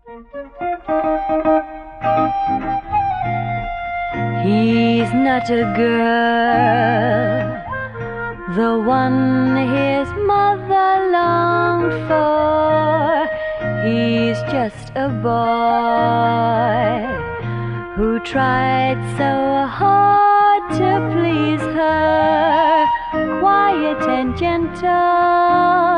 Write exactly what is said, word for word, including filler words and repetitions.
He's not a girl, the one his mother longed for. He's just a boy who tried so hard to please her, quiet and gentle,